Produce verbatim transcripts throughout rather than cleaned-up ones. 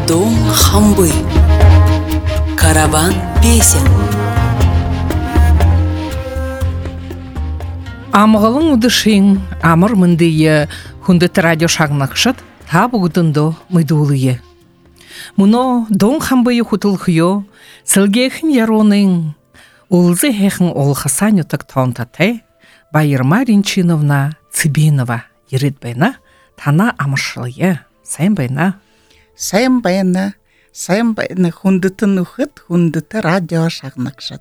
Дом хамбы. Караван песен. Амғалың удышың, амыр мындыйы, хүндіт радио шағнақшыт, та бұғыдынды мұйдулыйы. Мұно дон хамбыйы құтылқыйо, сілгейхін яроның, ұлзы хейхін олғасан ütік тонтатай, Байырма Ринчиновна Цыбинова ерет байна, тана амыршылыйы, сайын байна. Сайын байна, сайын байна хүндітін ұқыт, хүндіті радио шағнақшыт.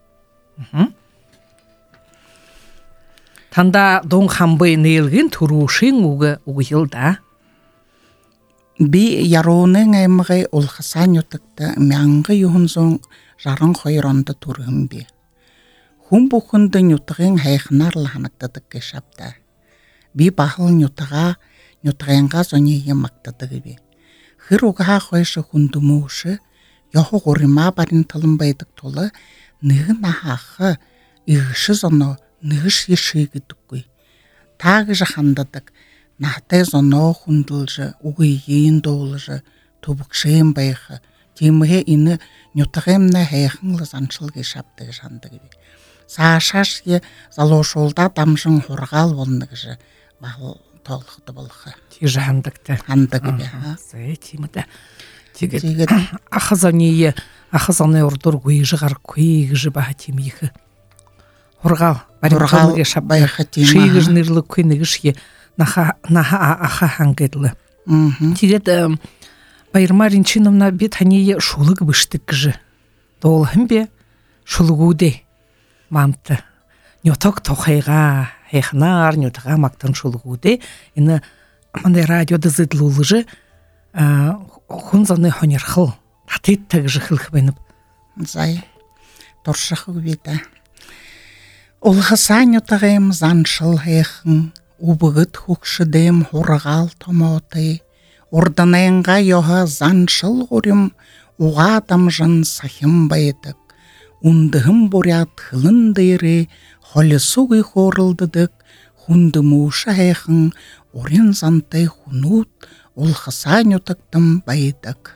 Танда дон хамбый нейлген турушин уғы уғылда. Би яроның аймығы олғасан ütікті мәңгі юхынзон жарын қойронды турғын би. Хун бұқынды нютығын хайқынар лағанықтадық кешапта. Би бағыл нютыға, нютығынға зонеге мақтадығы би. Хыр уға қойшы хунды мұшы, яғы ғорима барын тылынбайдық толы, нығын ағақы, иғышы зоно, нығыш ешігі түккөй. Тағы жақандадық, нақтай зоно хундылжы, уғы ең доғылжы, тобықшайын байқы, теміге ині нютығымна хайқынлы заншылғы шаптығы жандығы бі. Саашашке залошолда дамжың хорғал болнығыжы, бағыл толықты болғы. Тежі хандықты. Хандығы бі. Зай, теміді. Тегі ақызанейі, ақызаны ордыр көйіжі ғар көйіжі баға темейхі. Хорғал, барин шап байқы тема. Шейгіж нерлі көйнігішке наха аха хангедлі. Тегеді Байырма Ринчиновна бет ханейі шулығы бүштік жы. Долғын бе шулығуде мамты. Нюток тоқайға, хайхнар, нютыға мақтан шулығуде. Іні мандай радиоды зыдлулы жы хунзаны хонерхыл. Татет тәгі жы хылғы бәніп. Зай, торшықы беті. Олғысан нютығым заншыл хайхын, убығыт хұқшыдым хорғал томоты. Орданайынға йоға заншыл ғорым, уға дамжын сахым байдық. Ундығым борят хылын дейрі, холесуғы хорылдыдық, хунды мұшы хайхын, орен зантай хунут, олғысан нютықтым байдық.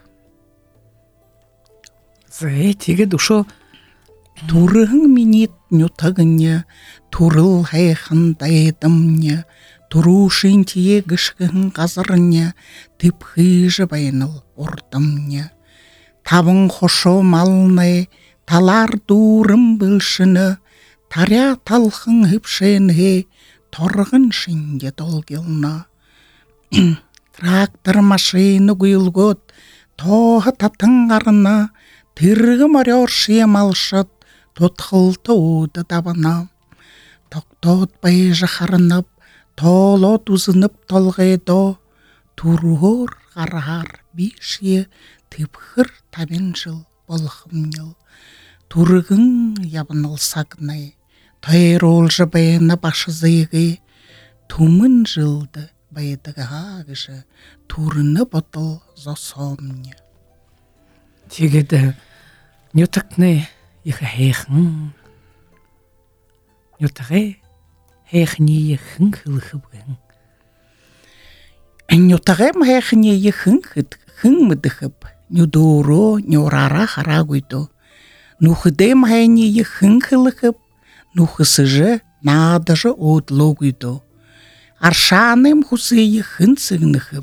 Зай, теге дұшы Турығың минет нютығыне, турыл хайхын дайдымне, турушын тие гішкігін қазырыне, тыпхыжы байныл ордымне. Табың қошо малны, талар дурым білшіні, таря талхың хыпшенге, торғын шынге долгылна. Трактор машины гүйлгөт, тоғы татың арына, тырғы марер шием алшыт, Тотқылты уды табына. Тоқтот байжы қарынып, толот ұзынып толғайдо, Турғыр ғарғар бейшие тыпхыр табен жыл болғымныл. Турғың ябыныл сағынай, тайыр олжы байыны башы зайғы, Тумын жылды байдығы ағыжы, турыны бұтыл зосомны. Тегеді нютықны Иха хейхн. Нютаге хейхни хын хылхы бүгін. Нютагем хейхни хын хыт хын мыдыхып. Нюдоро нюрара харагуйду. Нухыдем хейни хын хылхып. Нухысыжы надыжы одлогуйду. Аршаным хусыйы хын сыгныхып.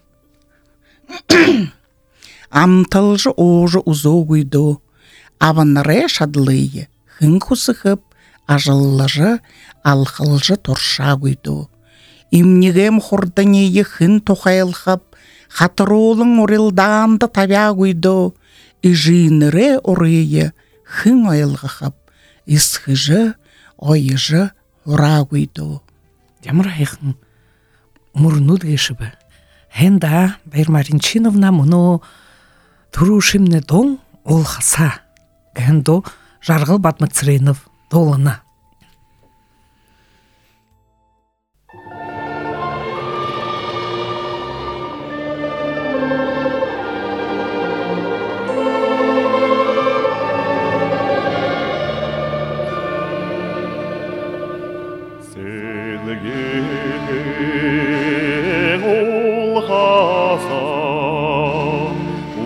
Амтылжы ожы узогуйду. Аваныры шадлые, хын хусыхып, ажыллыжы, алхылжы торша гүйду. Имнегем хорданее хын тоқайлхып, хатыролың орылданды табя гүйду. Ижиныры орые хын ойлғықып, исхыжы, ойыжы ора гүйду. Демір айқын мұрnud гешібі. Хенда Байырма Ринчиновна мұны тұрушымны доң олғаса. Гендо жарғыл Батмацренов долына. Селге олғаса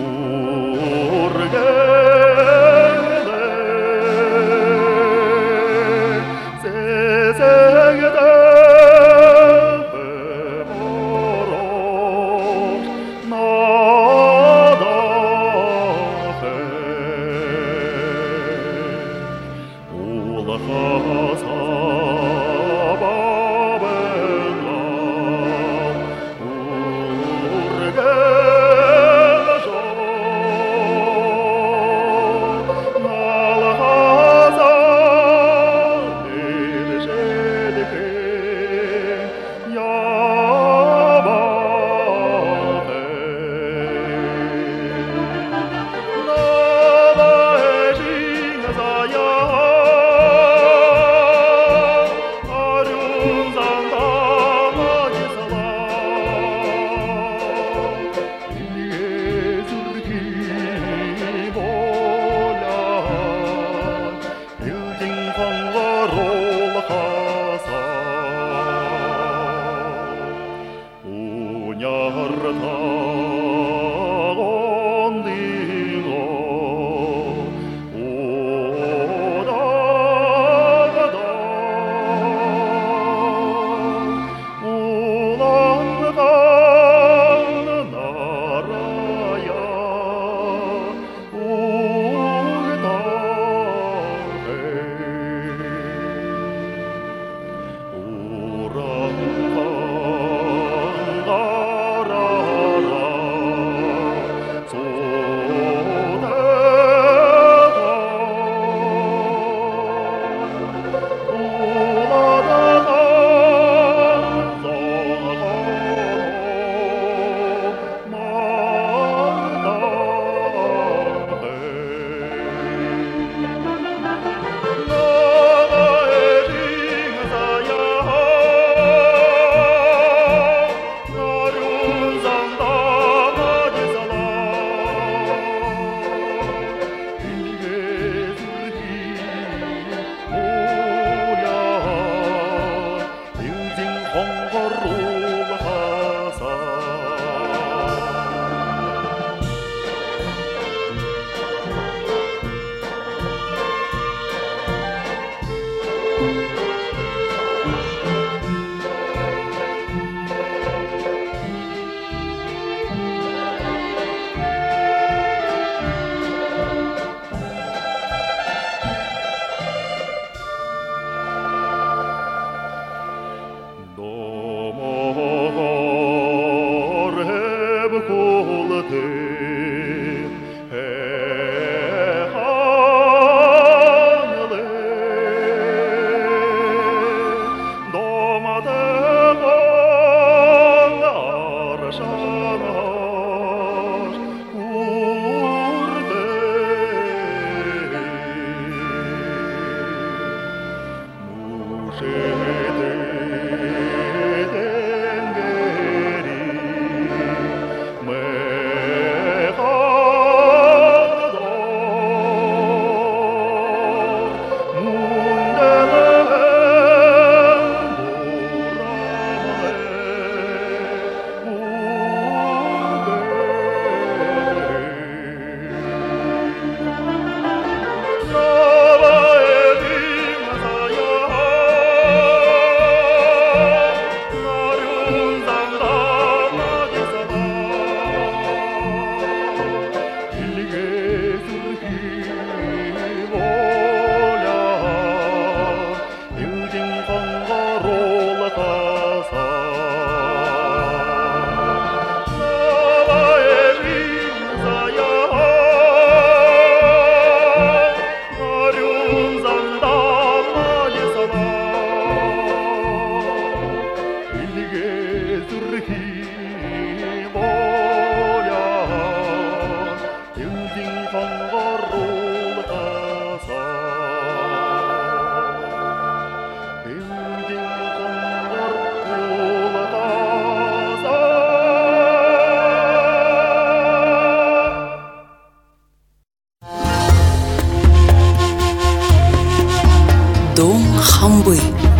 Дом Хамбы.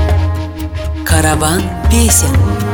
Караван песен.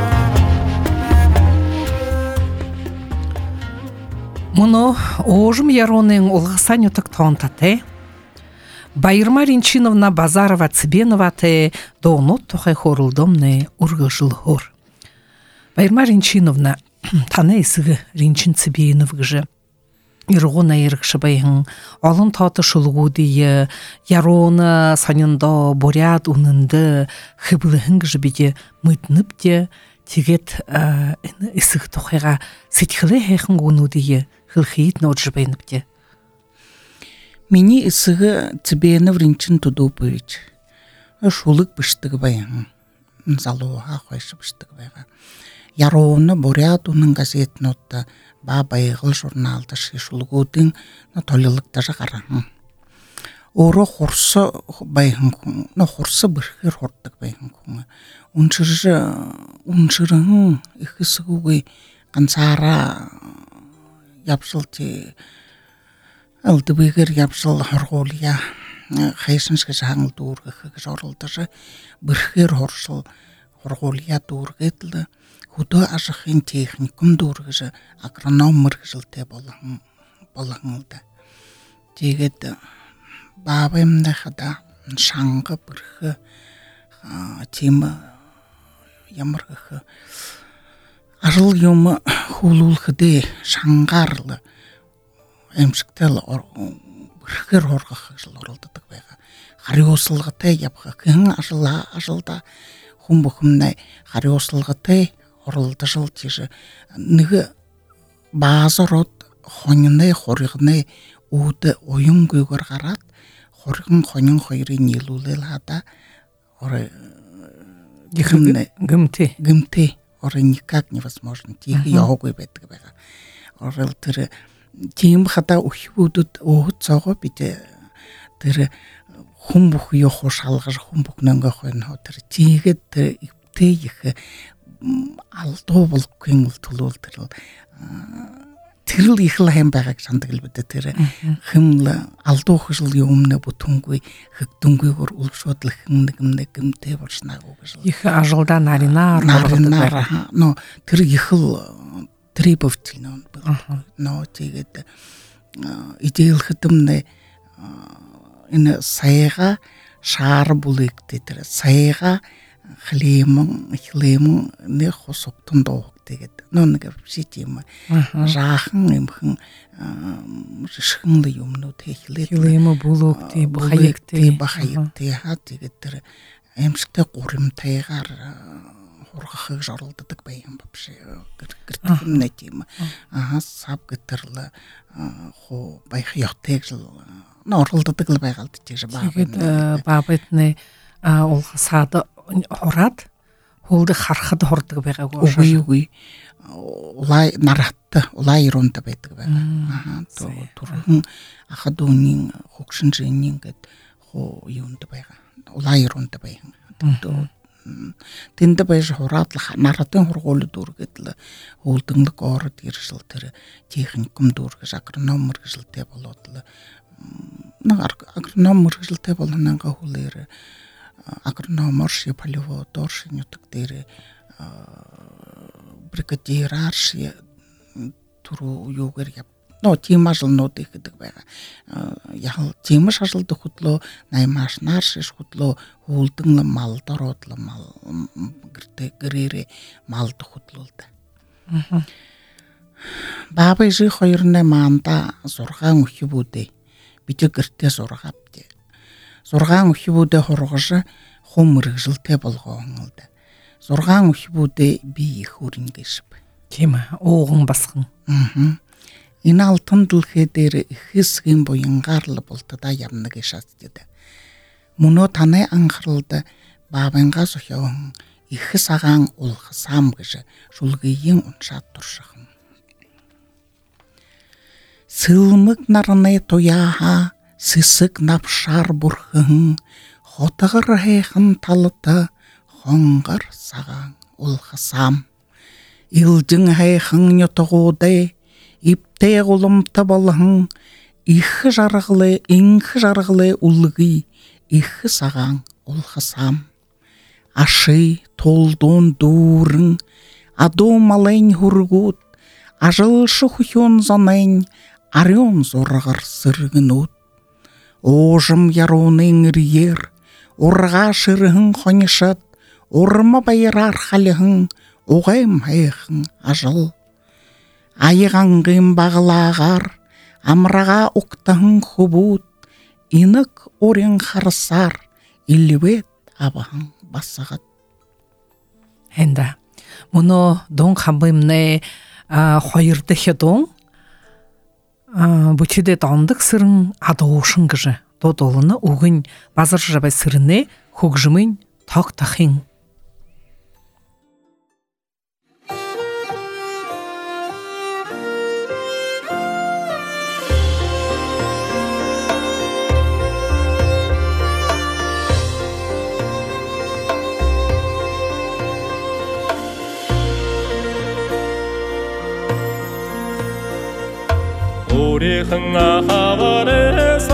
Мұны оғым яроның олғысан өтік тонтаты. Байырма Ринчиновна Базарова Цыбенова те доонот тухай хорылдомны ургышыл хор. Байырма Ринчиновна таны исығы Ринчин Цыбенов гыжы. Ирғуна ерікші байын алын таты шылғу дейі яроны санында боряд унынды хыбылығын гыжы беде мұйтынып де тегет исығы тухайға сетхілі хайқын ғуну дейі хылхиит науджы байынып де. Мені исығы Цыбенов Ринчин Тудупович. Шулық біштігі байын. Залуға қойшы біштігі байға. Яроны боряд унын газетін отты ба байғыл журналды шешулгудың толылықта жағарың. Оры құрсы байғын күн, құрсы біргер хордық байғын күн. Уншыры, уншырың иқысы күгей қансара япсыл те алды бігер япсыл хорғолия қайсыншығы жаңыл дұрғы қығы жорылдыжы біргер хорсыл хорғолия дұрғы етілді. хөдөө аж ахуйн техникум дүүргэж агроном мэргэжилтэй болгон болгон л да. Тэгээд баабымдахада шанга бүрх тийм ямар гэх ажил юм хөлүүлэхдээ шангаар л эмчтэл бүрхээр хоргох ажил оролддог байгаа. Харийн услалгатай явах гэн ажил ажилда хүн бүхэмнээ харийн услалгатай оролдож тийш нэг баазарууд хоньны хоригны үүд уянгүйгээр гараад хоригн хонин хоёрыг нийлүүлэл хада ор гэмтэ гэмтэ гэмтэ ор никак невозможно тийг яваагүй байдаг байгаа. Орол тэр тийм хада өхвүүдэд өөхөд цаага бид тэр хүн бүх юу хушаалгаж хүн бүх нөнгө хойно тэр тийгээд тэр өвтэй их алдуу болгохийн төлөөл тэр тэр л их л хэм байгааг санддаг л бид тэр хэм алдуу хөшл юмнэ бүтэнгүй хэгдүнгүйгээр үлшөөдлөх нэг нэг гэмтэй болснаагүй гэж их ажилда наринаар наринаар но тэр их л трибовтил нөө но тэгээд идеэл хэтэмнэ энэ саяга шаар бүлэг тэр саяга хлемон хлемон нэг хосоптон доо тэгээд нөө нэг шитим жаахан юмхэн шишхэн юмнууд хэлээд хлемо бүлөгтэй бахаягтэй бахаягтэй хаа тэгээд тэр эмшигтэй гуримтайгаар хургахыг оролддог байм бавш гэртэмнэ тийм аа сав гэтэрлэ хоо байх ятэг л оролддог л байгаад тийш баа. Тэгээд баабэтнэ улсаад хораад хөлд харахад хордог байгаагүй үгүй үгүй улай наратта улай иронта байдаг байгаа. Аа түрхэн ахад үнийн хөгшинжийн гэд хоо юунд байгаа. Улай иронта байна. Тэнд байж хураад наратын хургуул дүүргээд л хөлдөнлөг ород иршил тэр техникум дүүргэж агроном мэргэжилтэй болоод л нэг агроном мэргэжилтэй болонанга хүлээр агрономор ши полеводор ши нютг дээр бригадирар ши түрүү юугаар яв но тийм ажлнууд их гэдэг байгаа. Яг тийм ажилд хөдлөө наймаашнаар шиш хөдлөө хөлдөн мал дороодло мал гэртэ гэрээрээ малд хөдлөлдө. Баабай жи хоёрны манда зургаан өхөвүүдээ бид гэртээ зургаавд. Зургаан өхөвүүдээ хургаж хум мэргэжилтэй болгоон л да. Зургаан өхөвүүдээ би их өрнгөш. Тийм ээ ууган басхан. Аа. Энэ алтан дэлхий дээр ихэсгийн буянгаар л болтодоо явна гэж шатдаг. Мөнөө таны анхааралд баабангаа сохион ихэс агаан улхасаам гэж шүлгийн уншаад туршахан. Сэлмэг нарны туяаха сисэг навшаар бүрхэн хотгор хайхан талд хонгор сагаан улхасаам илжин хайхан нютгуудэ иптэй гулумта болхон их жаргале инх жаргале улги их сагаан улхасаам аши толдун дүүрэн адуу малын хүргүүд ажил шөхөн занын ариун зургар сэргэнүүд уужим ярууны ирьер ургаа ширхэн хоньшад урма баяраар халихан угайм хайхан ажил аягангийн баглаагаар амрага уктан хөвүүд инэг урин харсаар илвэт абахан басагат хэнда мөнөө дун хамбымнэ хоёр дахь дун бүчидэ дондог сэрэн адуушин гэж дуудуулна үгэн базар жабай сэрнэ хөгжмийн тог тахын 우리흥 아하바레사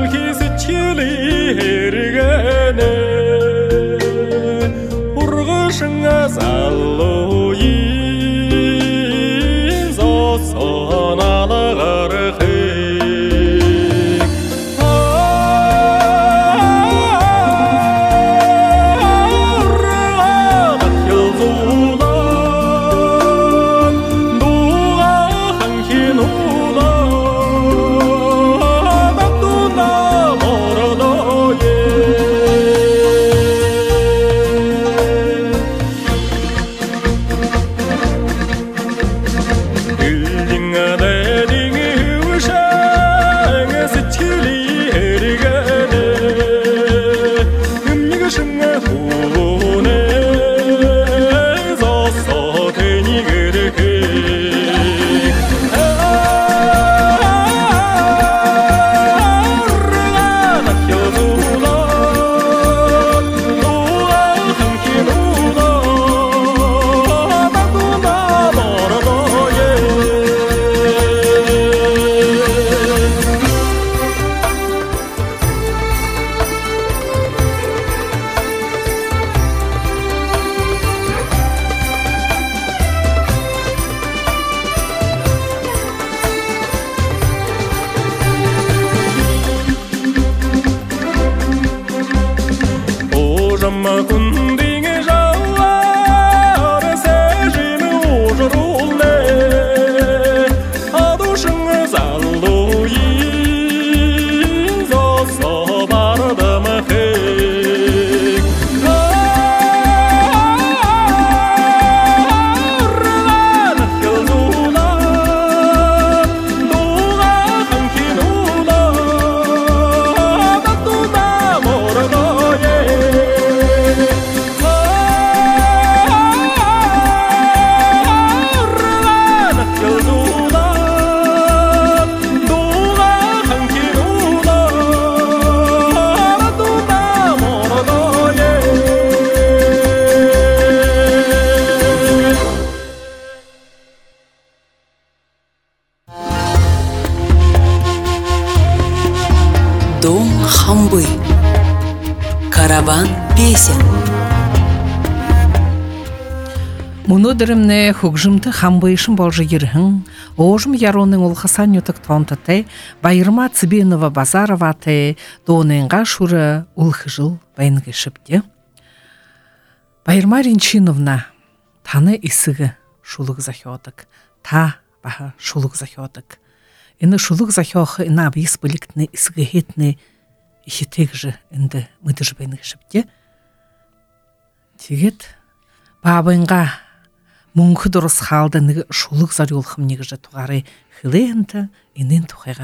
기스치리 헤르게네 우르그싱아 Дом хамбы. Караван песен. Мунодырымны хугжымты хамбайшым болжы ерхін, ожым яроның олхасан ютық тонтыты, Байырма Цыбенова Базароваты, доныңға шуры улхыжыл байынғы шыпте. Байырма Ринчиновна, таны исігі шулық захиотық, та баха шулық захиотық. Іні шулық захиоқы іна бейс біліктіні исігі хетіні ихетек жы інді мүдіж байынғы шыпте. Тегет, бабынға Мунхы дұрыс халдыныгы шулық зар олхым негіжі туғары хылыйынты инын тухайға.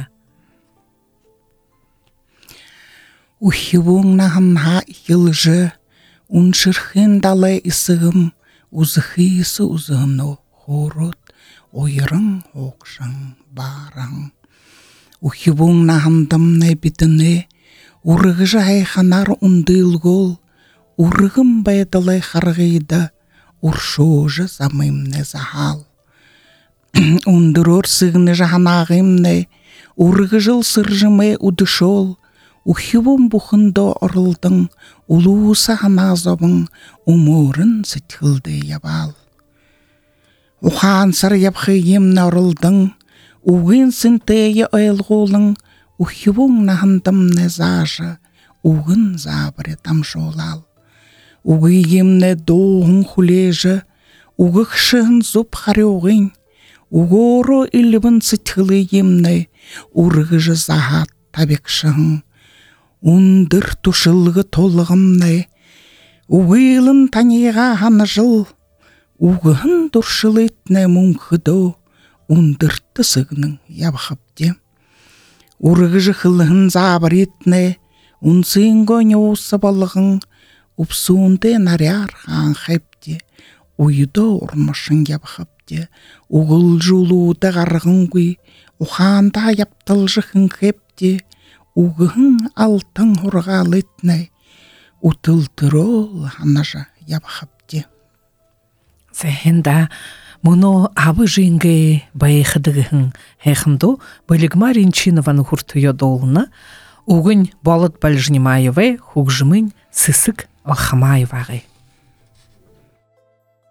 Ухивун нахамха хилжы, уншырхын далы исығым, узыхысы узығымны хорот, ойырың оқшың барың. Ухивун нахамдымны бітіні, урығыжы айханар ундылгол, урығым байдалай харғайды, уршожы замымны захал. Ундырор сығыны жаханағымны, урғыжыл сыржымы удышол, ухивым бұхынды орылдың, улуысы ханазобың, уморын сытхылды ябал. Ухан сар ябхы емні орылдың, уғын сынтыйы ойлғолың, ухивым нахындымны зажы, уғын забыры тамшолал. Уғы емні доғын хулежі, уғы қшығын зұп қареуғын, уғы ору үлібін сытхылы емні, урғыжы захат табекшығын. Ундыр тушылғы толығымны, уғы илын таниға ханы жыл, уғын дұршыл етіне мұңқыды, ундырты сығының ябықыпте. Урғыжы қылығын забыр етіне, унсың көне осы балығын, Упсунды наряр хан хэпте, уйдо урмашын ябхапте, угыл жулуды гарғынгүй, уханда яптылжықын хэпте, угын алтын хурғал етіне, утылтырол ханажа ябхапте. Зәхенда, мұны абы жинге байықыдығын хэхымду Байырма Ринчинованы хуртуя долына, угын балыт Бальжнимаевай хугжымын сысык Алхамаевағай.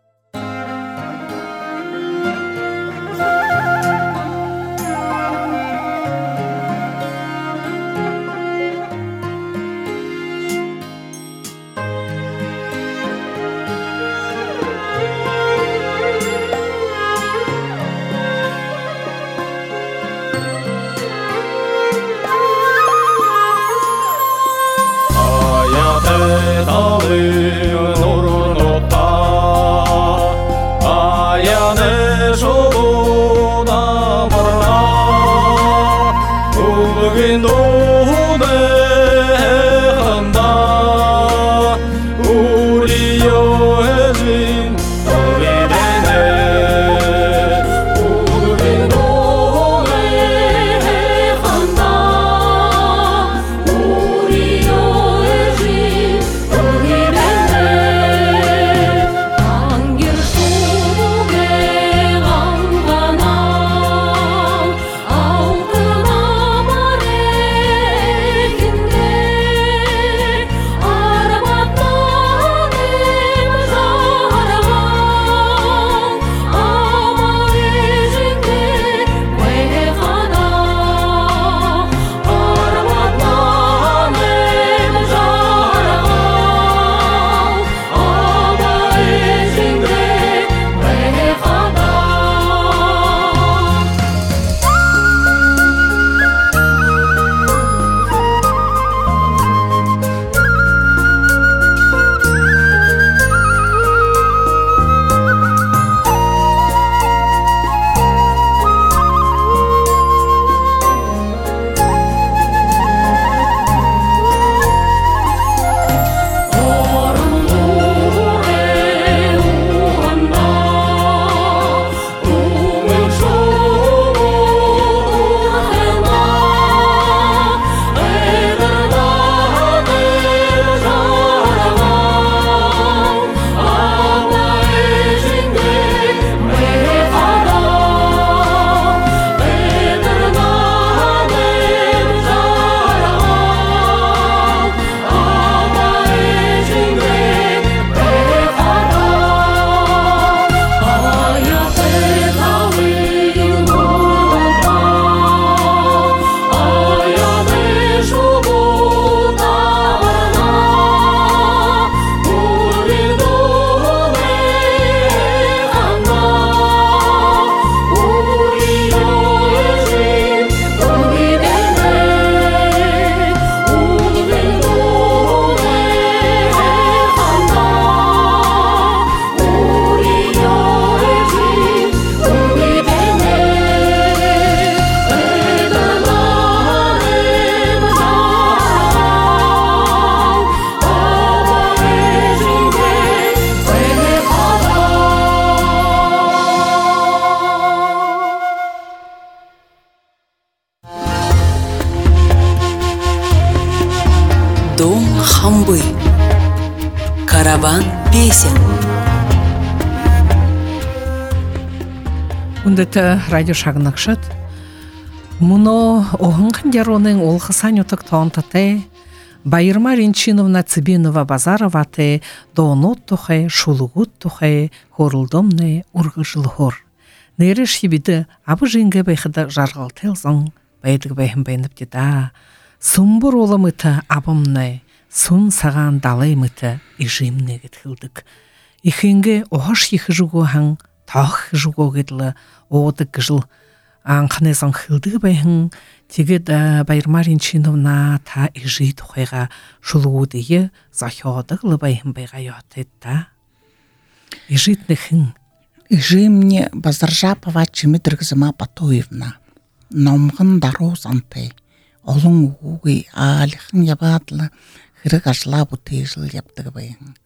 우린 노래한다 우리 여해진 떡이 되네 우린 노래한다 우리 여해진 떡이 되네 안길 속에 강간한 아우그나 말해긴데 알아봤다 내 사랑아 아마해진게 왜하나 알아봤다 내 사랑아 아마해진게 왜하나 얼음 노래 우한다 우물 속으로 해나 애들아 내 사랑아 아마해진게 왜하나 애들아 내 사랑아 아마해진게 왜하나 하얗게 가위 물었다 하얀 수고 따라 우리도 내한다 우리 여해진 떡이 되네 우리도 내한다 우리 여해진 떡이 되네 애들아 내 Дом хамбы. Караван песен. Ундата радио шагнакшат. Муно оғынған яроның олғысанютық тоғынтаты, Байырма Ринчиновна Цыбинова Базароваты, доонот тухай, шулугут тухай, хорулдомны урғышыл хор. Нереш ебіді абы жинге байхыда жарғалтелзың, байдығы байхым байынып деда. Сумбур олымыты абымны, сун саған далаймыты ижимне гетхылдык. Ихинге оғаш ехы жугу хаң, тақ жугу гетлі, оғыдық гыжыл. Анқанезан хылдығы байхын, тегед Байырма Ринчиновна та ижи тухайға шулугудығы захиодығлы байхын байға йотетта. Ижитны хын. Ижи мне Базаржапова Чимидргзыма Батуевна. Номғын дару занты. Олың уғуғи алихын ябадлы хырық ашла бұты жыл яптығы байын.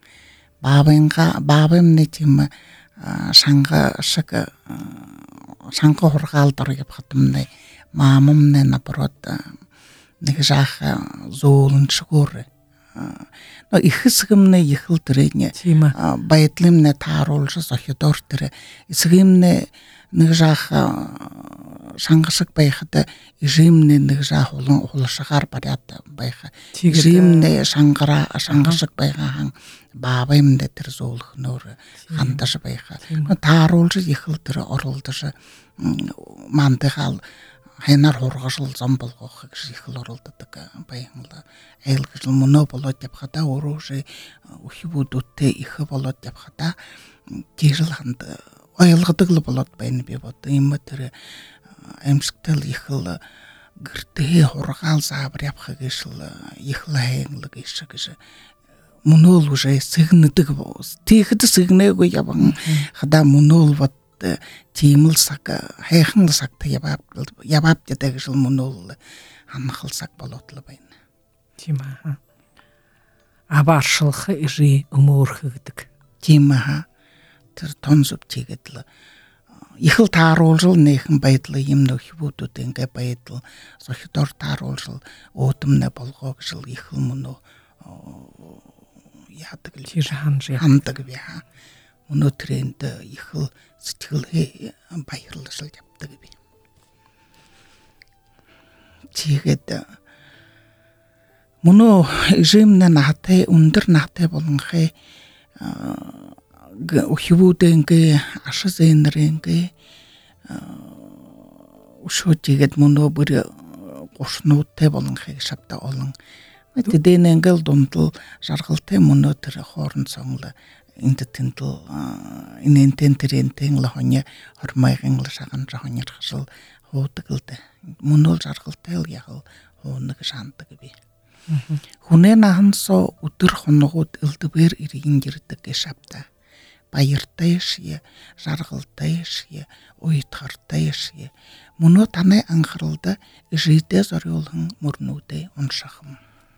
Бабымны тем шаңғы шықы шаңғы хорғалдар ябқатымны мамымны наоборот неге жағы золын шығыры. Но ихысығымны ехылдырыне байытлымны таролжы зохидортыры. Исығымны неге жағы шаңғышық байқыды ижимны неге жағы олың олышығар баряды байқы. Ижимны шаңғышық байқаң бабымды тір золық нұры қандышы байқы. Таролжы ехылдыры орылдышы мандығал хайнар хорғашыл замбыл қоқы кіші ехыл орылдыдығы байыңлы. Әйілгі жыл мұны болот деп қада оружы ұхи будутты ихы болот деп қада кежіл қанды ойылғыдығылы болот байыны бе боты. Имы түрі әмшіктіл ехылы гірді хорғал забыр япқы кешілі ехылы әйіңлі кеші кеші. Мұнол уже сығыныдығы боз. Тейхіді сығыны көй ябың қада мұнол бот тиіміл сақы, хайқыңлы сақты ябап дедегі жыл мұнолы. анхылсак болотлы байна. Тима. Абаршылхы ижи умуурхы гэдэг. Тима тэр тонзуп чигэдл ихэл тааруулжил нэхэн байдлаа юм нөхбүүдүүд ингээ байдал сохидор тааруулжил өөдмнэ болгоо гжил ихэл мөнөө яадаг л Тэр ханж хандаг бия. Өнөө тренд ихэл сэтгэл баярлал явдаг би. Чигэд мөнөө ижимнэ наатай өндөр наатай болонхэ өхөвүүдэнгээ ашаз энэрэнгээ ушоотигэд мөнөө бүр гушнуудтай болонхыг шавта олон мэддэн энгэл дундал жаргалтай мөнөө тэр хоорон цонгло энд тэндл инэнтэн тэрэнтэн лохоня хормайгэн л шаган жохоньрхшил хуудаглд мөнөө жаргалтай л яг хуунаг шаандаг би. Хүнээ нахансо өдөр хоногууд элдвэр иргэн гэрдэг шавта. Баяртай шие, жаргалтай шие, уйтгартай шие. Мөнөө таны анхааралд ижидээ зориулхан мөрнүүдээ уншахам.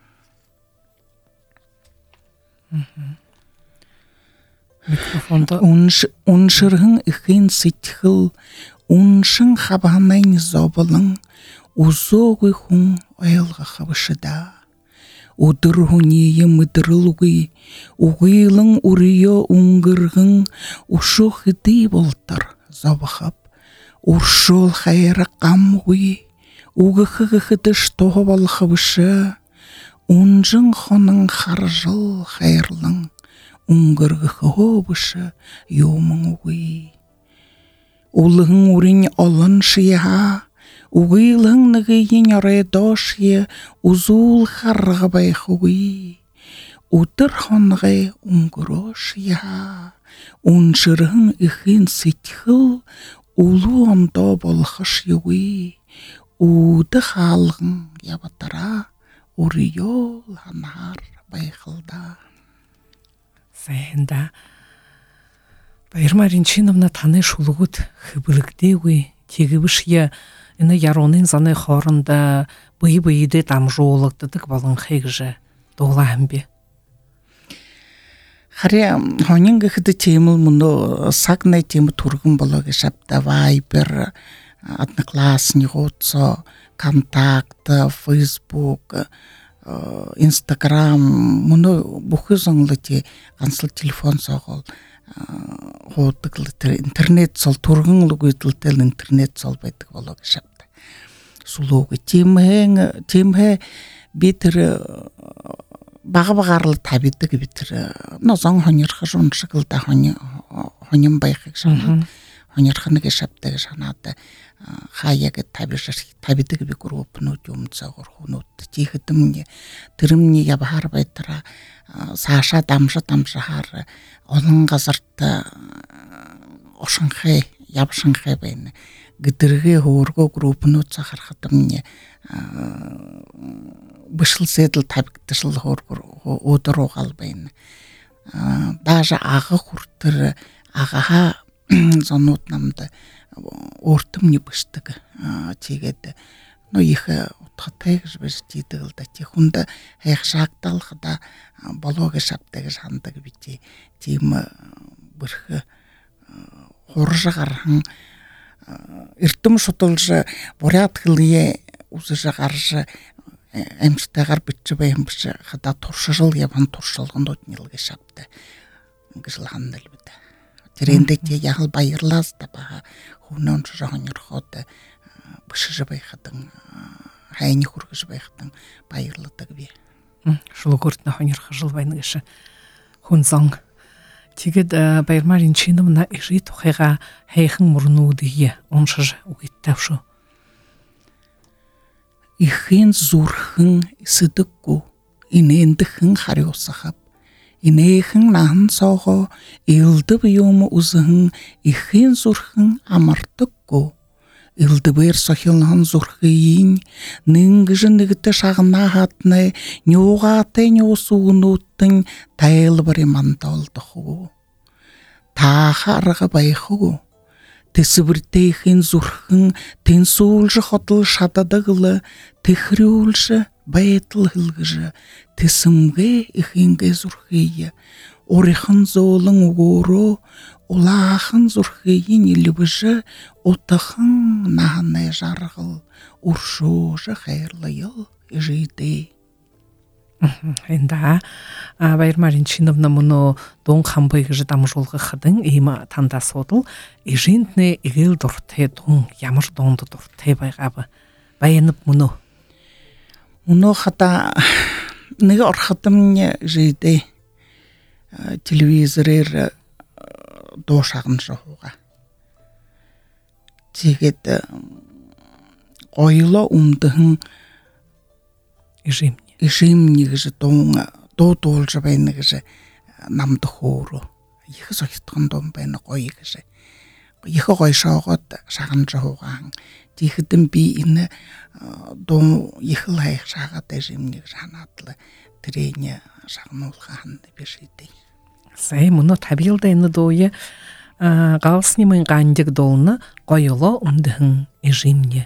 Микрофонд Унш унширхан ихэн сэтгэл уншин хабанайн зоболон үзөөгүй хүн ойлгох авшда. Өдөр хүний мэдрэлгүй угийлан үрийо өнгөргөн ушуух ди болтор зовхап уршуул хайр гамгүй үгэхэгэхэдэш тоо болохвш унжин хонон харжил хайрлан өнгөргөх хөөбш юмгүй улгын үрийн олон шиha угийлэн нэгийн оройдоши үзүүл харга байхгүй өдөр хоногой өнгөрөөшя унширхан ихэн сэтгэл улуу ондоо болохш югүй үүд хаалган яватара үрийо ханаар байхалда. сайнда Баярмарын чиновна таны шулгууд хөбөлгдээгүй тэгвшья энэ ярууны заны хооронд бие биедээ дамжуулагддаг болонхыг ж дуулаан би. Харя хонин гэхэд тийм л мөнөө сагнай тийм түргэн болоо гэж шавта Viber, Одноклассник, хуудас, контакт, Facebook, Instagram мөнөө бүхэн сонголт ганцлаг телефон соогол хуудаг л тэр интернет цол түргэн л гүйдэлтэй интернет цол байдаг болоо гэж шавта. Сулууг тимхэн тимхэ би тэр бага багаар л тавидаг би тэр нозон хоньорхож уншиг л да хонь хоньон байхыг санаад хоньорх нэг шавтаг санаад хаяг тавиш тавидаг би группнууд юм цагур хүнүүд тийхэдэм тэрэмний явахаар байтара сааша дамжа дамжахаар олон газарт ошинхэ явшинхэ байна гэдэргээ хөөргөө группнууд захархад өмнө бишэлсэдэл тавигдшил хөөргөр өдөр угаал байна даже ага хүртэр агаха зонууд намд өөртөмний бишдэг тэгээд нөө их утгатай гэж биш тийдэг л да чи хүнд хайх шаагдалх да болоо гэж шавдаг гэж хандаг би тийм бүрх хурж гархан эрдэм шудалж бурятгэлээ үсэж гарж эмчтэйгар бич бэм биш хада туршил яван туршилгонд нэлгээ шавтай ингэж л хандал бид тэрэндээ яг баярлаас та ба хүнөн жохонёрхот бишж байхадан хайны хүргэж байхадан баярладаг би шулгуурт на хоньорхожил байна гэж хүн зон тэгээд Баярмарын чиновна ижи тухайга хайхан мөрнүүдийг уншиж үгиттавш ихэн зүрхэн сэдэггүй инээндхэн хариусахав инээхэн наан цоогоо илдэв юм үзэн ихэн зүрхэн амардаггүй илдэвэр сохилнхон зүрхийн нэнгэж нэгдэ шагнаа хатнэ нюугатай нюусугнούтэн тайлбар мандолдох уу та харга байхуу Тесібіртейхін зұрхын, тен солжы хотыл шатадығылы, техрюлжы, байтылғылғыжы, тесімге ихинге зұрхыйы, орихын золың уғыру, улахын зұрхыйы нелібіжі, отықын нағынай жарғыл, ұршужы хайырлы ел жейді. Энда Байырма Ринчиновна мұны доң қамбайғы жыдам жолғы қыдың ема тандас одыл, ежентіне игел дұрте доң, ямыр доңды дұрте байғабы. Байынып мұны? Мұны қата неге орхатым не жейді телевизорер дошағын жоғыға. Тегет ойылы умдығын Ежемне. Ежемнегіжі доңы, до-должы байнығыжы намды хору. Егі зойттығын доң байны қойығыжы. Егі қой шауғыд шағын жоғыған. Тегідің бейіні доң егі лайық шағыд ежемнегіжі анатылы тірене шағын олғағын бешейді. Сәй, мұны табилдайны дойы ғалсынемін ғандық долыны қойылы ұмдығын ежемне.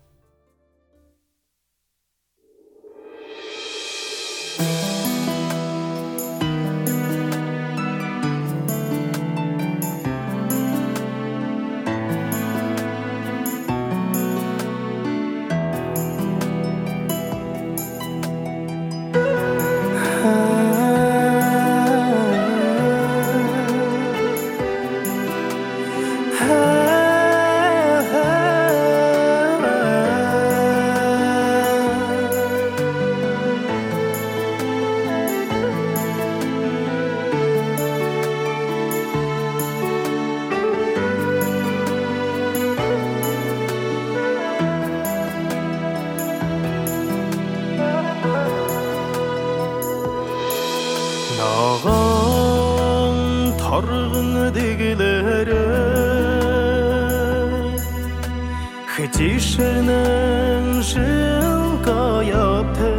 Тишінің жылға япты,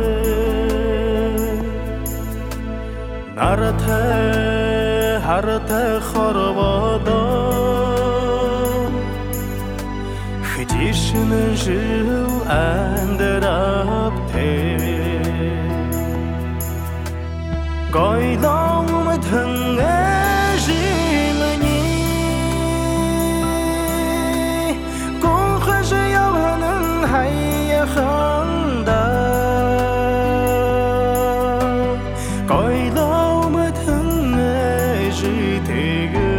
нарты, харты харвада. Тишінің жыл әндірапты, қайлаумытың әжіміне. Hayyaxanda Qaylaumıtın ejitegi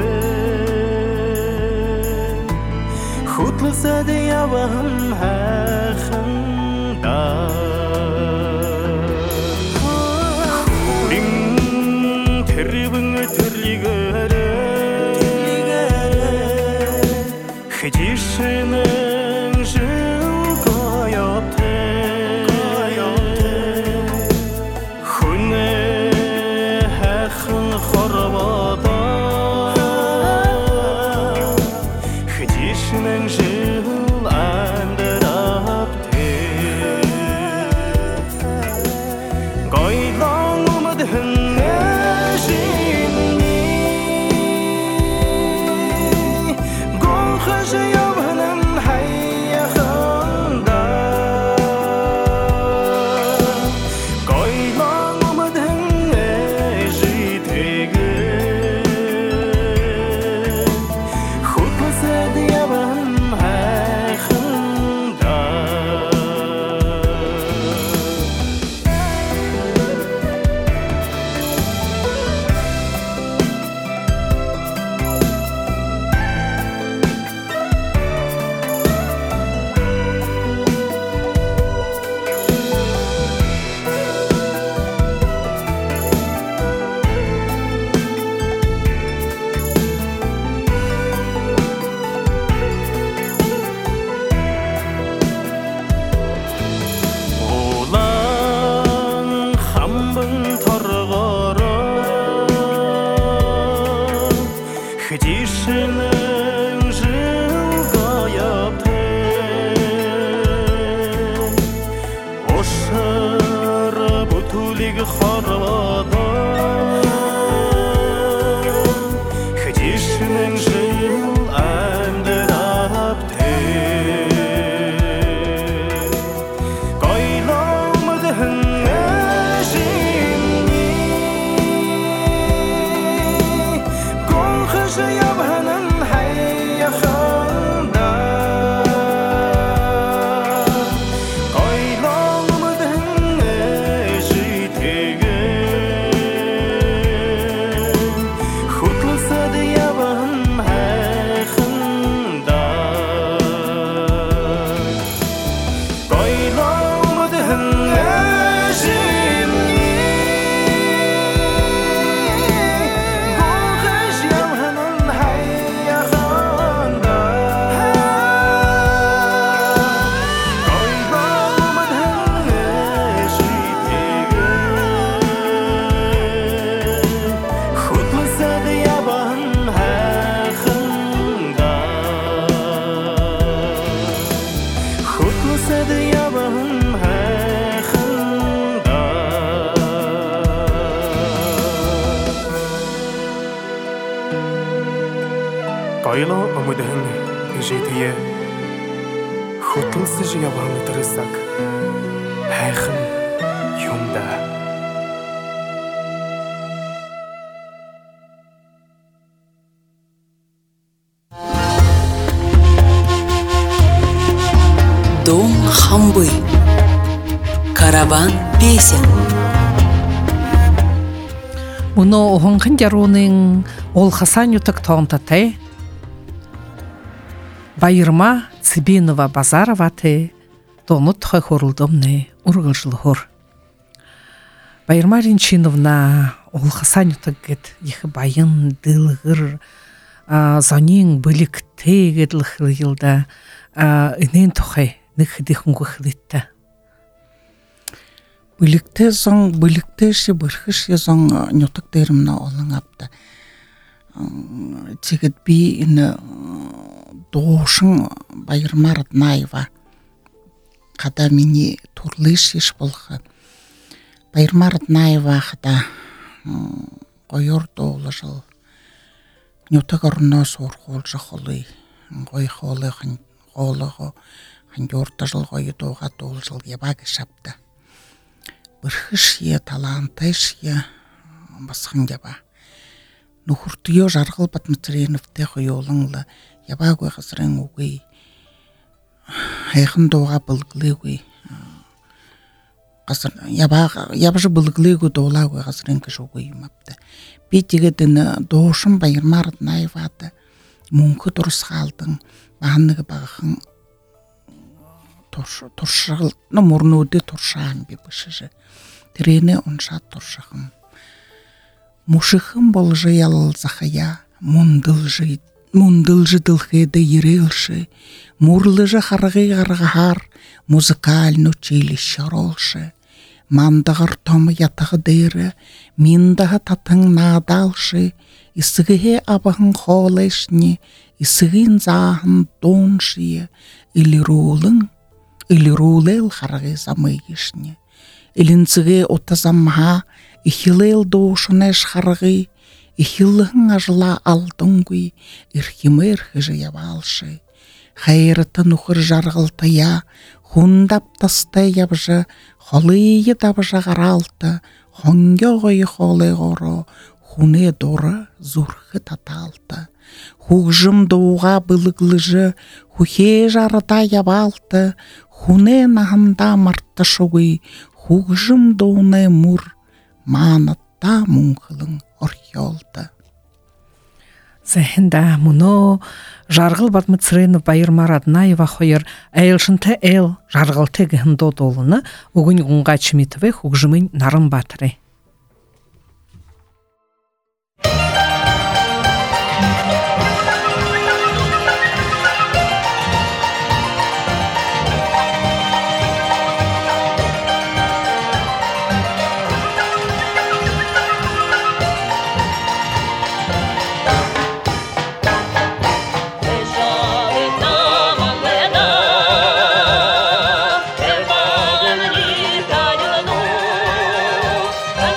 Xutlısa deyavım həxında Xurin tirbini tirligere Xidişini Gol xışı yavhının hay Хойло омудын жетие Хутылсы жиябаны тұрысак Хайхын юмда Дом хамбы. Караван песен. Мұны оғынғын яруының ол Хасан ютық тоғынтатай. Байырма Цыбинова Базароваты тоны тұхай хорылдымны ұрғылжылы хор. Байырма Ринчиновна ол Хасан ютық гет ехі байын дылғыр занин білікті гедліхі елда үнен тұхай нөхідіхін ғықылетті. Бүлікті зоң, бүлікті ше бірхіше зоң нютық дәрімна олың апты. Тегіт бей іні доғышын Байырма Раднаева қада мені тұрлыш еш болғы. Байырма Раднаева қада қойыр доғылы жыл. Нютық ұрына сор қол жықылы. Қой қолы қолығы қандорты жыл қойы доға доғыл жыл ебағы шапты. Бірхішие, талантышие басқын яба. Нұхыртыйо жарғыл Батматыреновте қойолыңлы яба қой қызырың өгей. Айқын доға бұлғылы өгей. Ябажы бұлғылы өгей доғыла өгей қызырың кіж өгей мапты. Бетегедіні доғышын Байырма Раднаеваты мүңкі дұрыс қалдың. Бағанығы бағықын туршығыл, но мұрнуды туршағын бе бұшыжы. Тірені онша туршығым. Мушығым болжы ялыл зақая, мұндылжы дылхеді ерелші, мұрлыжы қарғы қарғағар, музыкальны училище ролшы. Мандағыр томы ятығы дәрі, миндағы татың надалшы, ісігіге абығын қолайшыне, ісігін зағын доншые, илірулың, илірулел қарғы замайышыне. Илінсіге отазамға, ихилел доушынеш қарғы, ихилығын ажыла алдыңғы, ирхимы ирхіжі ябалшы. Хайрыты нұқыр жарғылтая, хундап тасты ябжы, холыйы дабжы қаралты, хонге ғойы холы ғоро, хуне доры зурхы таталты. Хуғжым доуға бұлығлыжы, хухе жарыда ябалты, хуне нағында марты шоғый, хуғжым доуны мұр, манытта мұңғылың орхиолды. Зәхінда мұны жарғыл Батматыренов Байырма Раднаева қойыр әйілшінті әйіл жарғыл тегіхін додолыны өгін ғынға чіметіві хуғжымын нарын батыры. Hey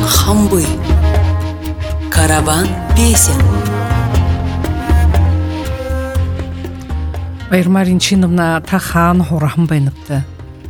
хамбый. Караван песен. Байырма Ринчиновна тахан хорахын байныпты.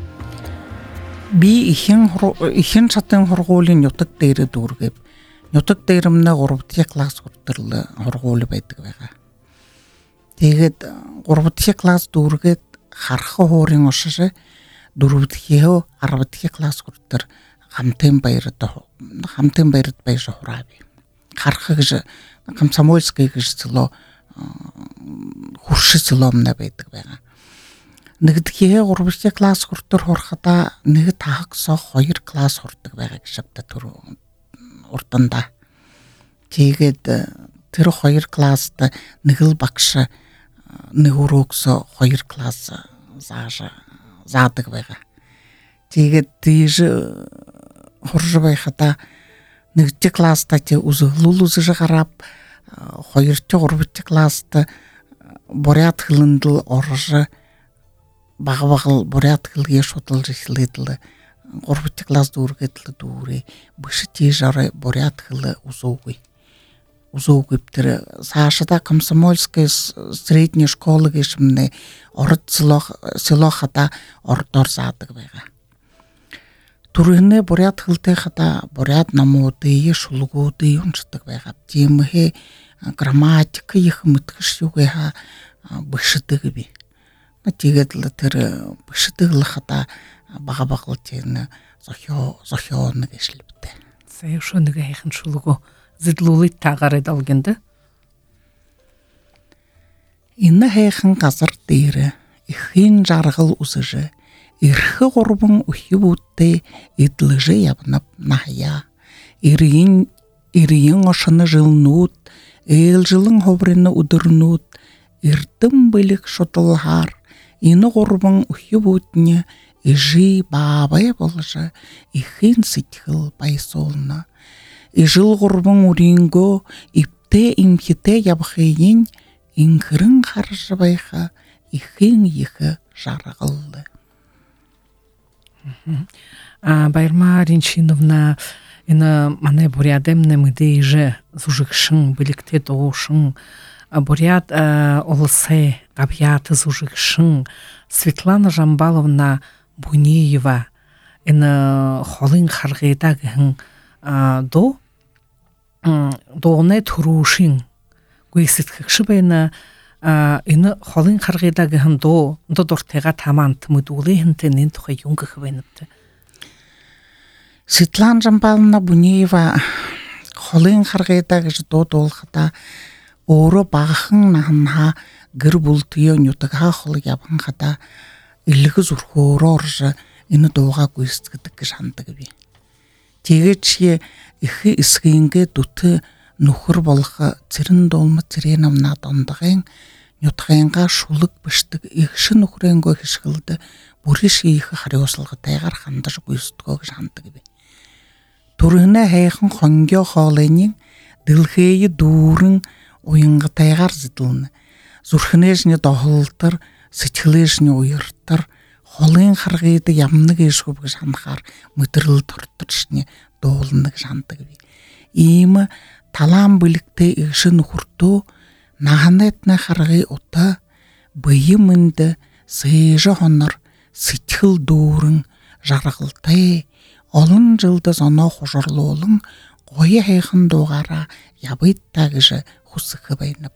Би ихэн ихэн чатын хоргуулын нутаг дээр дүүргэв. Нутаг дээр мэнэ гурвдгийн класс хүртэл хоргуул байдаг байгаа. Тэгээд гурвдгийн класс дүүргээд харах хуурын ушшээ дөрөвдгийн аравдгийн класс хүртэл хамтын баярд хамтын баярд байж хурав. Харах гэж Комсомольский гэж злоо хуршиж злоомна байдаг байгаа. Нэгдгийн гурвдгийн класс хүртэл хурахада нэг тагсоо хоёр класс хүрдэг байгаа гэж авда түр урданда. Тэгээд тэр хоёр класст нэг л багш нэг өрөөгсө хоёр класс зааж заадаг байгаа. Тэгээд тийш хурж байхада нэгдүгээр класста ч үзэглүүл үзэж гараад хоёрдугаар гуравдугаар класст бурят хилэндэл орж баг багл бурят хилгээ шудалж эхлэдэл гуравдугаар класс дүүргээд л дүүрээ биш тийш орой бурят хил үзөөгүй. Үзөөгүй тэр саашда Комсомольской средней школы гэж юмнэ орд селох селохада ордоор заадаг байгаа. Түрхнээ бурят хилтэй хада бурят намуудын шулгуудын юмчдаг байгаа. Тиймээ грамматик их мэтгэж юугаа бишдэг би. Тэгээд л тэр бишдэг л хада бага багл тийм зохио зохио нэг ишлэвтэй. Сая шо нэг хайхан шулгуу зэдлүүлэт таагараад алгэнда. Энэ хайхан газар дээр ихэн жаргал үсэж ирэх гурван үхивүүдтэй эдлэж явнап нахя. Ирийн ирийн ошны жилнүүд ээлжилэн ховрын өдөрнүүд эрдэм бэлэг шудалхаар энэ гурван үхивүүдний ижи баабай болж ихэн сэтгэл баясуулна. Ижил гурван үрийнгөө ивтэ имхитэ явахын инхрэн харж байха ихэн их жаргал. А Байырма Ринчиновна энэ манай бурядэмнэ мэдээж зужигшин билэгтэ доошин буряд олсэ габьят зужигшин Светлана Жамбаловна Бунеева энэ холын харгыда гэн до доонэ төрүүшин гүйсэтгэгш байна энэ холын харгыда гэн до дуртайга тамант мэдүүлэн тэнэн тухай юм гэх байна. Светлана Жамбаловна Бунеева холын харгыда гэж дуудуулахада өөрөө багахан нахна гэр бүлтгий нютаг хол явхан хада илгэс өрхөөрөөр энэ дуугаа гүйцэтгэдэг гэж хандаг би. Тэгээд их эсгийнгээ дүт нөхөр болох цэрэн дуулма цэрэн намна дондгийн нютгынга шулэг бишдэг их шин нөхрөнгөө хишгэлд бүриш их хариуцлагатайгаар хандаж гүйцэтгэв гэж хандаг би. Түрхнээ хайхан хонгё хоолойны дэлхий дүүрэн уянгатайгаар зэдэлнэ. Зүрхнээшний дохолтор сэтгэлээшний уяртар холын харгыд ямнаг ишгүв гэж ханахаар мэдрэл торточны дуулна гэж хандаг би. Ийм талаан бэлэгтэй игшин нөхөртөө наханетна харгый ута быймэнд сэжэ хонор сэтгэл дүүрэн жаргалтай олон жилдээс оноо хужирлуулан гоё хайхан дуугаараа явъя гэж хүсэх байна.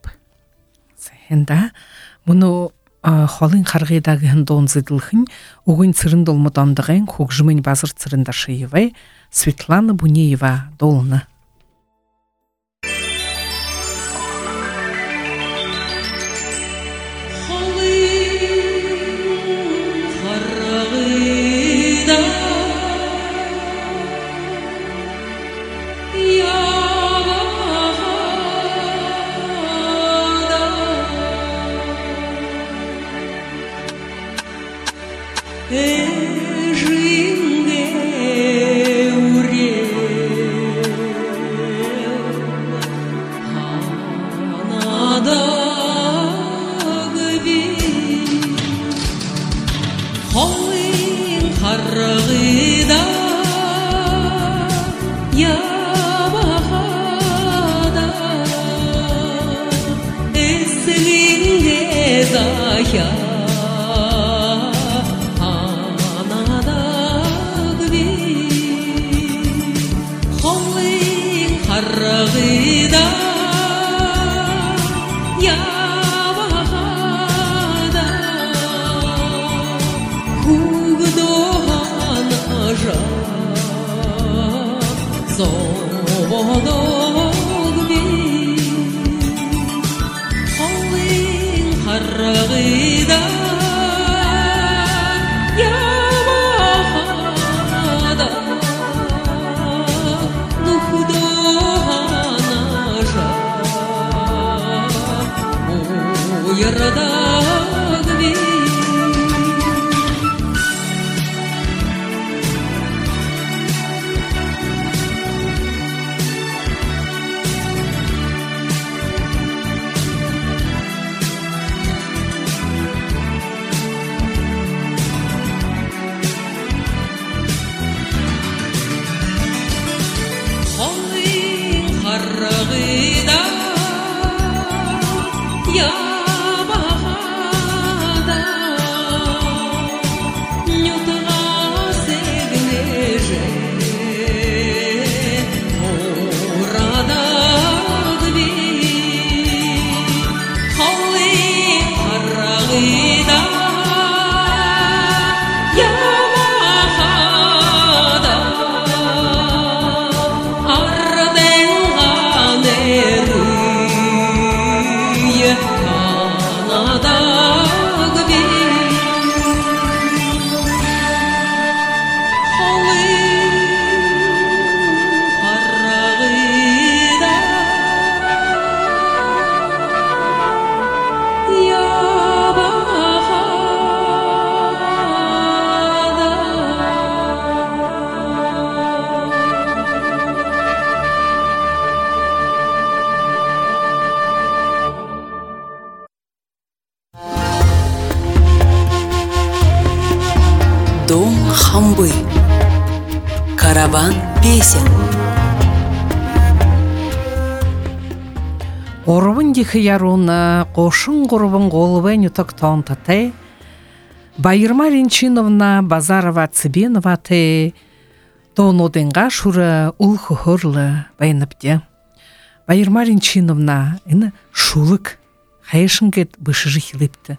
Сэнда мөн холын харгыдагийн дуун зэдлхэн үгийн цэрэн дулмод ондгийн хөгжмийн базар цэрэн дашиевай Светлана Бунеева дуулна. Холын харгыда я зая анадагви холлин харгыда явахада хугдохан ажа зободогви холлин харгыда явахада нухдохан ажа уйрадагви холлин харгыда явахада нютга сегнеже урадагви холлин харгыда явахада арденганерые канадагви холлин харгыда Дом хамбы. Караван песен. Орвын дихи яруна, қошын ғұрбын ғолывен ютак тонтате, Байырма Ренчиновна Базарова Цыбенова те, Тоноденға шуры улхы хорлы байыныпте. Байырма Ренчиновна, іні шулык, хайшынгет бышыжы хилипті.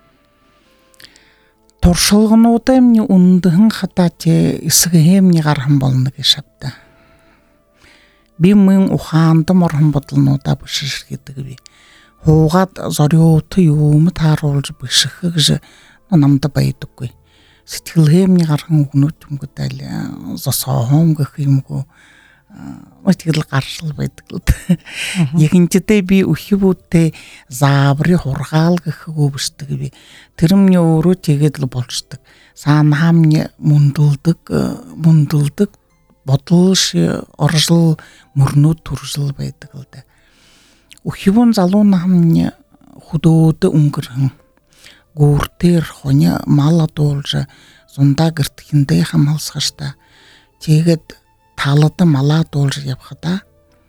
Торшылғын отаймне ундығын хатате исығемне қархын болны кешапты. Би мын уханды морхын ботылын ота бышышыргетігі. Хоғат зориоты юумы таролжы бышықығы намды байдыққой. Сетілгемне қархын ұғынытым күтәлі засағым күхимгі өтігіл қаршыл байдықылды. Екіншіде би ұхи бұтты забыры хорғал күхі көбістігі би. Тірімне ору тегеділ болшыдық. Санхамне мұндылдық, мұндылдық, ботылшы оржыл, мұрну туржыл байдықылды. Ұхи бұн залуын хамне худоды ұңгырғын. Гуртер хоня мала толжы, сонда гіртігінде хамалсғышта. Тегед талыты мала толжы епқыда.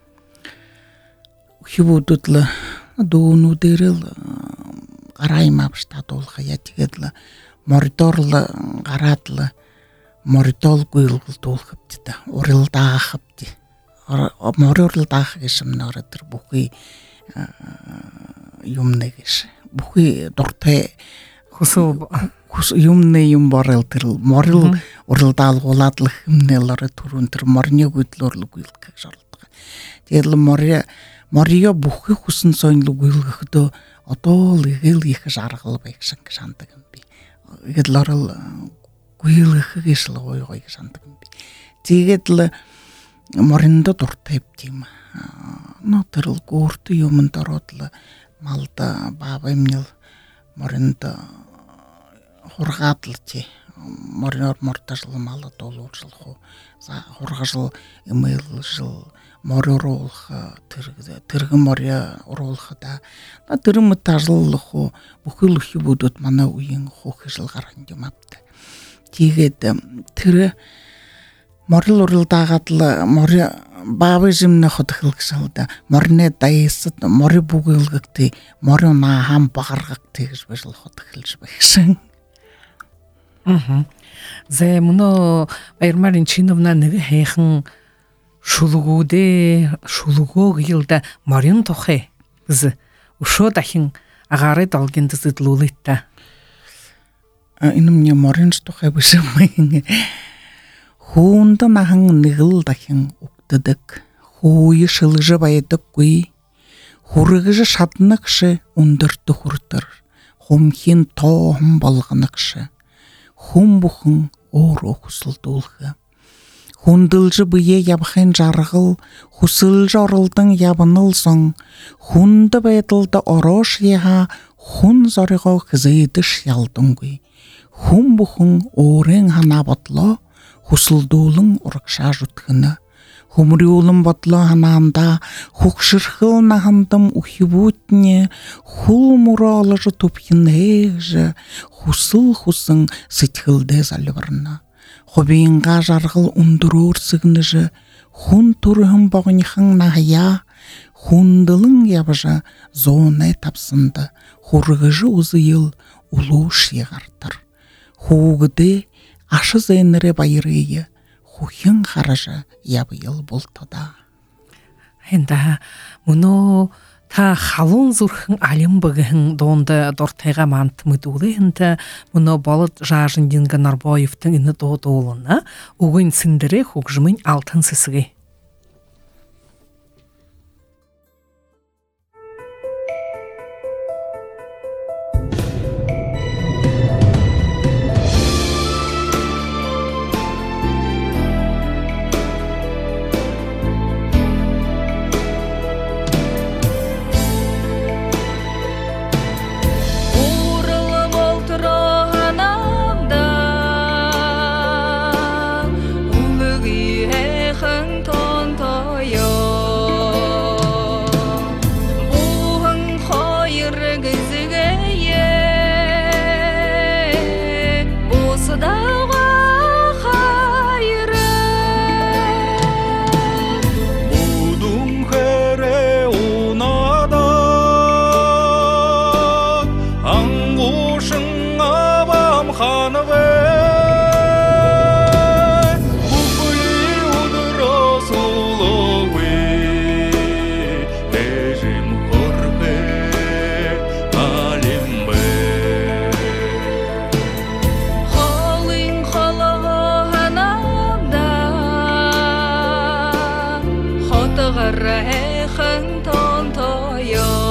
Ұхи бұдыдлы дуыну деріл қараймапышта толға ятигедлі мориторлы қарадлы моритол гүйлгіл толғып деді. Орылдағып де. Мори орылдағып кешімін оратыр бұқи юмны кеш. Бұқи дұрты юмны юм барылтырыл. Морил орылдағыл оладлы хімнелері тұрынтыр. Моріне гүйлі орлы гүйлгі жарылдыға. Дерлі мория бұқи құсын сойнлы гүйлгі отол игыл ихы жарғылы байқшын кішандығын бей. Игідларыл гүйлігі кешілі ой-ғой кішандығын бей. Тегедлі моринді дұртайып деймі. Но тырыл көрті юмын дұротлы малды бабаймныл моринді хорғатлы те. Моринор морта жылы малы долу жыл ху. Хорға жыл имейл жыл моры оролғы тырғы моря оролғы да. Тырымы тажылы ху бұқыл ұхи бұдыд мана уйын хухы жыл ғаран демапты. Тегеді тыры морил орылдағатлы моря бабыжымны хотхылгшалда морне дайсыт мори бугылгыкты мори нахан багаргыкты гэж бишл хотхылж байгшин. Мгм. Зэ муно Баярмар Инчиновна нэг хайхан шулгуудэ шулгоо гилда марин тохэ з ушо дахин агаарай долгин дэзэдлүүлэта. Энэ мне моринч тухай бишмэн. Хуунд нахан нэгэл дахин угтдаг. Хууй шилж байдаггүй. Хүргэж шаднагш өндөрт хүртэр. Хумхийн тоом болгонагш. Хүм бүхэн өөрөө хүсэлдүүлэх. Хүндэлж бие явахын жаргал хүсэлж оролдон явналсан хүнд байдалд орош яа хүн зоригоо хизээдэш ялдангүй. Хүм бүхэн өөрийн ханаа бодлоо хүсэлдүүлэн урагшааж үтгэнэ. Хүмриулэн бодлоо ханаанда хөгшөрхөл нахандам үхивүүтне хул мөрөө олж төвхин ээж хүсэл хүсэн сэтгэлдээ залбирна. Хобинга жаргал өндөрөөр сэгнэж хүн төрхөн богныхан нахя хүндэлэн явжа зооны тавсанд хүргэж үзэл улууш ягартар. Хүүгдэ ашыз энэрэ баярыг хүхэн хараж явъял болтода. Хэнда мөнөө та халуун зүрхэн алим бэгэн доонда дуртайга мант мэдүүлэхэнтэ мөнөө болод жаажиндинга Нарбоевтың энэ доодуулына үгэн синдэрэ хөгжмэн алтын сэсгэ.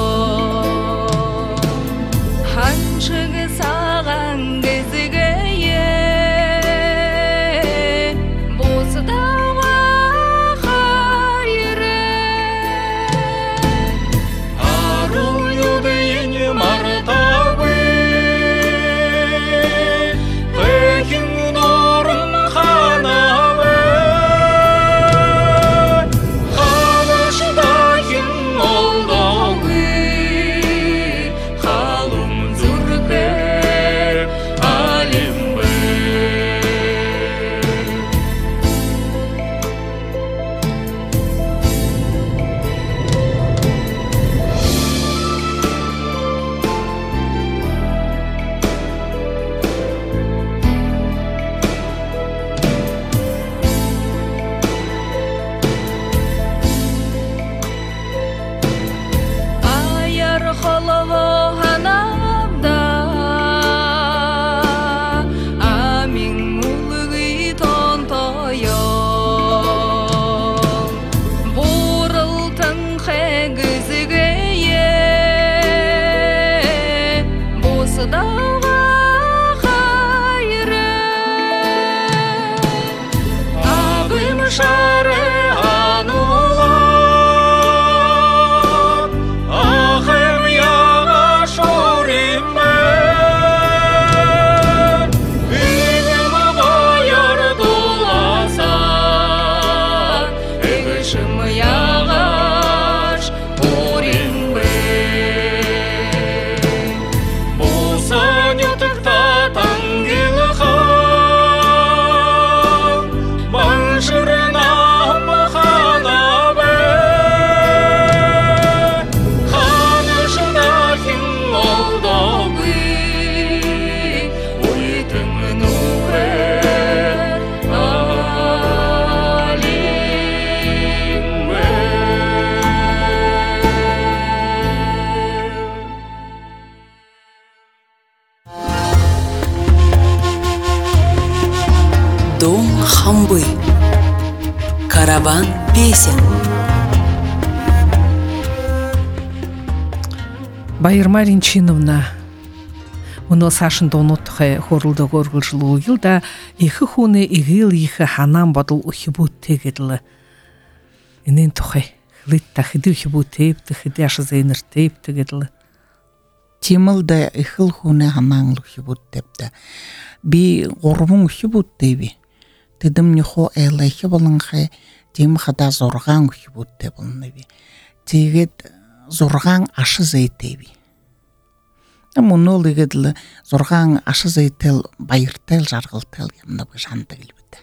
한층에 사간 개지게에 Дом хамбы. Караван песен. Байырма Ринчиновна, мұны сашын донуттықы хорылды горгыл жылу елда, екі хуны игил екі ханан бадыл ухибут тегеділі. Инен тұқы, хлитта хиди ухибут тейпті, хиди ашы зейнір тейпті геділі. Темілді ихыл хуны ханан ухибут тепті. Би ғорбың ухибут тейбі. Тедім нехо әйлайхи болыңқы, тем хада зорған ухибут тебіліні бі. Тегед зорған ашы зейтеби. Мұны ол егеділі зорған ашы зейтел, байыртел, жарғылтел емді бұл жанды келбеді.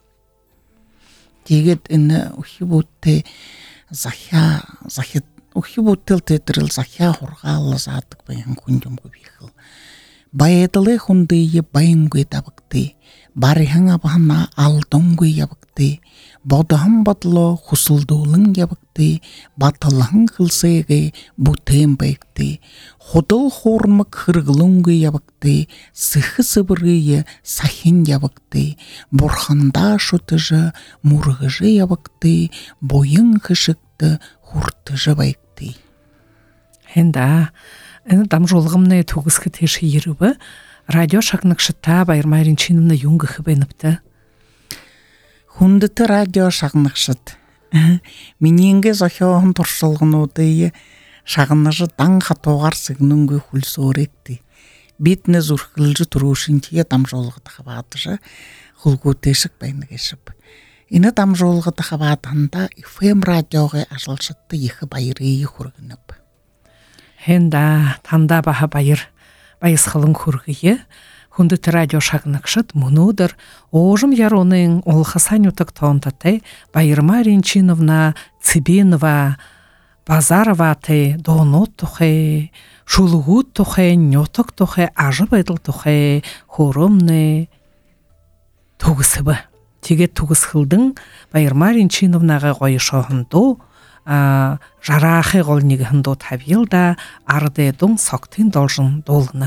Тегед іні ухибутте захя, захет, ухибуттел тетіріл захя хорғалы затық баян күндім көбейхіл. Байеділі хүндейі байын көй табықты, барыхың абағына алдың көй ябықты, бодығын батылы хусылдуулың ябықты, батылың қылсайғы бұтын байықты, худыл хормық хырғылың көй ябықты, сықы сыбырығы сахин ябықты, бұрханда шутыжы мұрғыжы ябықты, бойын қышықты хұртыжы байықты. Хенда, әні дам жолғымны туғызғы теші ерібі, радио шақнықшыта Байырма Ринчиновна юңғы хыбайныпты. Хундыты радио шағнықшыт. Мененге зохиоғын тұршылғын одыйы шағыныжы дан қатоғар сығыныңғы хүлсі оректі. Бетіне зұрқылжы тұрушынтие дам жолғыды қабадыжы құлғу тешік байны кешіп. Ині дам жолғыды қабадында эф эм радиоға ажылшытты ехі байырыйы құрғынып. Хенда танда баха байыр байысқылың хүргіе, хүндіті радио шағнықшыт мұнудыр, оғым яроның олқасан үтік тоңтатай Байырма Ринчиновна Цыбенова, Базарова тай донот тұхай, шулығут тұхай, нетік тұхай, ажы байдыл тұхай, хорымны тұғысыбы. Теге тұғысқылдың Байырма Ринчиновнаға қойышағынду, жарахы қолнегіхінду табилда ардайдың соқтын должын долыны.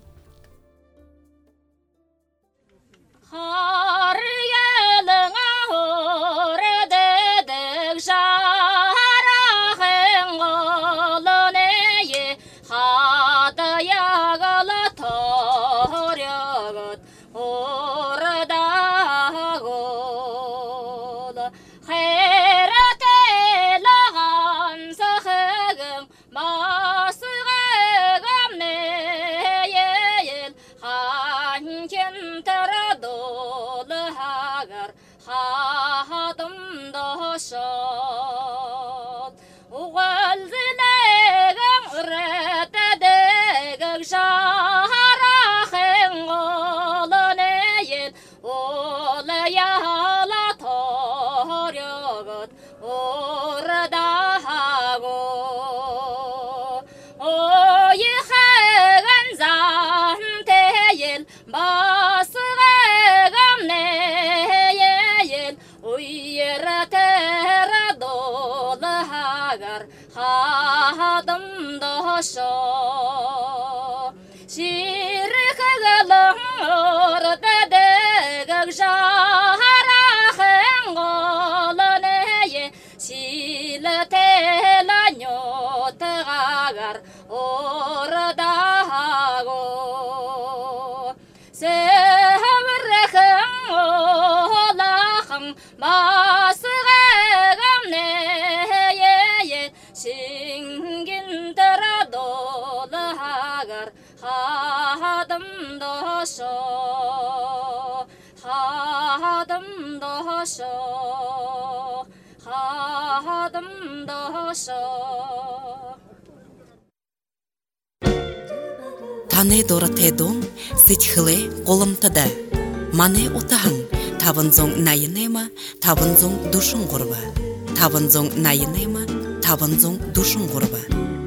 Таны дора тедон сечхиле қолымтады. Мане отағын табынзон найынема, табынзон душын ғұрба. Табынзон найынема, табынзон душын ғұрба.